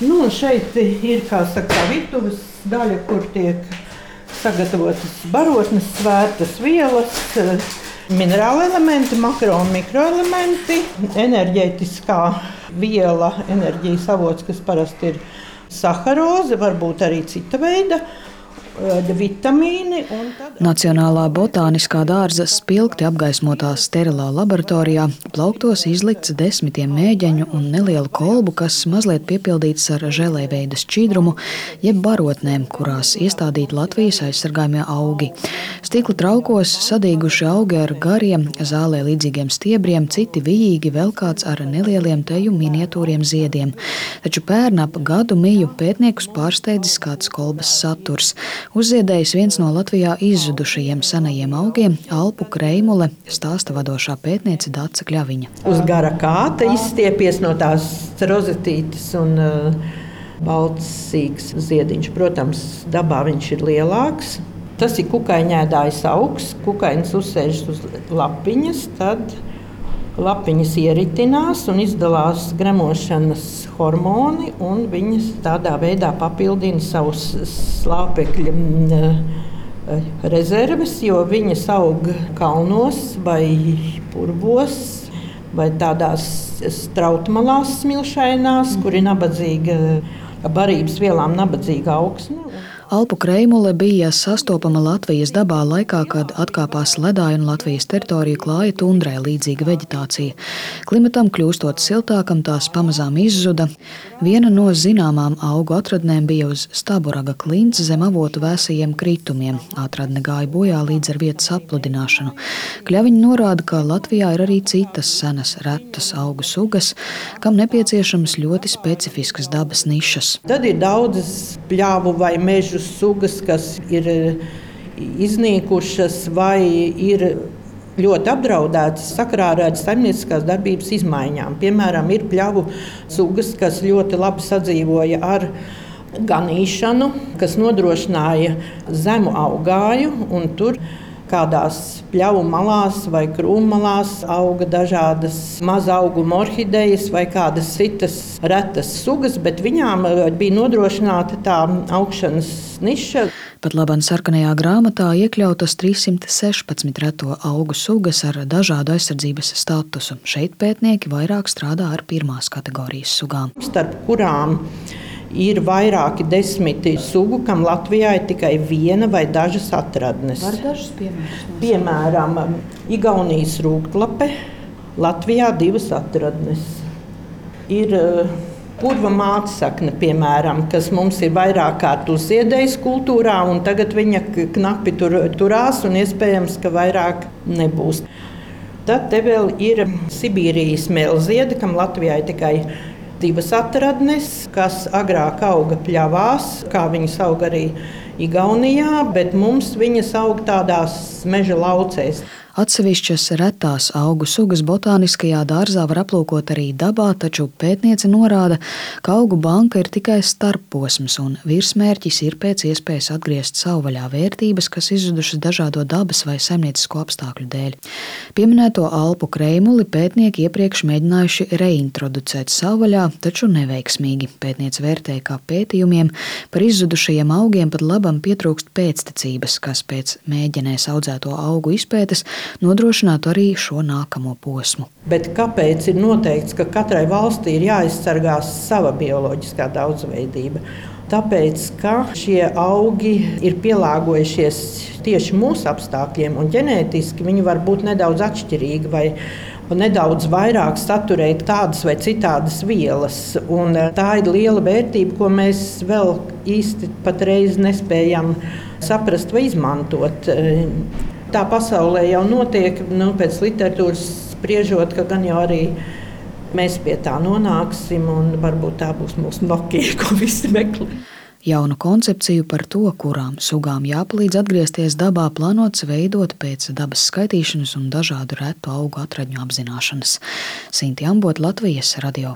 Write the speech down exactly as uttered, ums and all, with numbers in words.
Nu, šeit ir, kā saka, virtuves daļa, kur tiek sagatavotas barotnes, svērtas vielas, minerāli elementi, makro un mikroelementi, enerģētiskā viela, enerģijas avots, kas parasti ir saharoze, varbūt arī cita veida vitamīni. Tad... Nacionālā botāniskā dārza spilgti apgaismotā sterilā laboratorijā plauktos izlikts desmitiem mēģeņu un nelielu kolbu, kas mazliet piepildīts ar želēveida šķīdrumu, jeb barotnēm, kurās iestādīti Latvijas aizsargājamie augi. Stikla traukos sadīguši augi ar gariem, zālē līdzīgiem stiebriem, citi vijīgi, vēl kāds ar nelieliem teju miniatūriem ziediem. Taču pērn ap gadu miju pētniekus pārsteidzis kāds kolbas saturs. Uzziedējis viens no Latvijā izzudušajiem senajiem augiem – alpu kreimule, stāsta vadošā pētniece Dace Kļaviņa. Uz gara kāta izstiepies no tās rozetītes un uh, balts sīks ziediņš. Protams, dabā viņš ir lielāks. Tas ir kukaiņēdājs augs. Kukaiņas uzsēžas uz lapiņas, tad lapiņas ieritinās un izdalās gremošanas hormoni, un viņas tādā veidā papildina savus slāpekļa rezerves, jo viņas aug kalnos vai purvos vai tādās strautmalās smilšainās, kur ir nabadzīga barības vielām nabadzīga augsne. Alpu kreimule bija sastopama Latvijas dabā laikā, kad atkāpās ledāji un Latvijas teritoriju klāja tundrai līdzīga veģetācija. Klimatam kļūstot siltākam, tās pamazām izzuda. Viena no zināmām augu atradnēm bija uz Staburaga klints zem avotu vēsajiem kritumiem. Atradne gāja bojā līdz ar vietas apludināšanu. Kļaviņa norāda, ka Latvijā ir arī citas senas retas augu sugas, kam nepieciešams ļoti specifiskas dabas nišas. Tad ir daudzas pļāvu vai mežu sugas, kas ir iznīkušas vai ir ļoti apdraudētas sakarā ar saimnieciskās darbības izmaiņām. Piemēram, ir pļavu sugas, kas ļoti labi sadzīvoja ar ganīšanu, kas nodrošināja zemu augāju, un tur kādās pļavu malās vai krūmmalās auga dažādas mazauguma orhidejas vai kādas citas retas sugas, bet viņām bija nodrošināta tā augšanas niša. Pat labāk sarkanajā grāmatā iekļautas trīssimt sešpadsmit reto augu sugas ar dažādu aizsardzības statusu. Šeit pētnieki vairāk strādā ar pirmās kategorijas sugām. Starp kurām ir vairāki desmiti sugu, kam Latvijā ir tikai viena vai dažas atradnes. Var dažus piemērus? Piemēram, Igaunijas rūgtlape, Latvijā divas atradnes. Ir purva mātsakne, piemēram, kas mums ir vairāk kārt uzziedējis kultūrā, un tagad viņa knapi tur, turās, un iespējams, ka vairāk nebūs. Tad te vēl ir Sibīrijas melziede, kam Latvijā ir tikai divas atradnes, kas agrāk auga pļavās, kā viņas aug arī Igaunijā, bet mums viņas aug tādās meža laucēs. Atsevišķas retās augu sugas botāniskajā dārzā var aplūkot arī dabā, taču pētniece norāda, ka augu banka ir tikai starpposms un virsmērķis ir pēc iespējas atgriezt savvaļā vērtības, kas izzudušas dažādo dabas vai saimniecisko apstākļu dēļ. Pieminēto alpu kreimuli pētnieki iepriekš mēģinājuši reintroducēt savvaļā, taču neveiksmīgi. Pētniece vērtēja, ka pētījumiem par izzudušajiem augiem pat labam pietrūkst pēctecības, kas pēc mēģinēs audzēto augu izpētes nodrošinātu arī šo nākamo posmu. Bet kāpēc ir noteikts, ka katrai valstī ir jāaizsargā sava bioloģiskā daudzveidība? Tāpēc, ka šie augi ir pielāgojušies tieši mūsu apstākļiem, un ģenētiski viņi var būt nedaudz atšķirīgi vai nedaudz vairāk saturēt tādas vai citādas vielas. Un tā ir liela vērtība, ko mēs vēl īsti patreiz nespējam saprast vai izmantot. Tā pasaulē jau notiek, nu, pēc literatūras spriežot, ka gan jau arī mēs pie tā nonāksim, un varbūt tā būs mūsu Nokia, ko visi meklē. Jaunu koncepciju par to, kurām sugām jāpalīdz atgriezties dabā, plānots veidot pēc dabas skaitīšanas un dažādu retu augu atradņu apzināšanas. Sinti Ambot, Latvijas radio.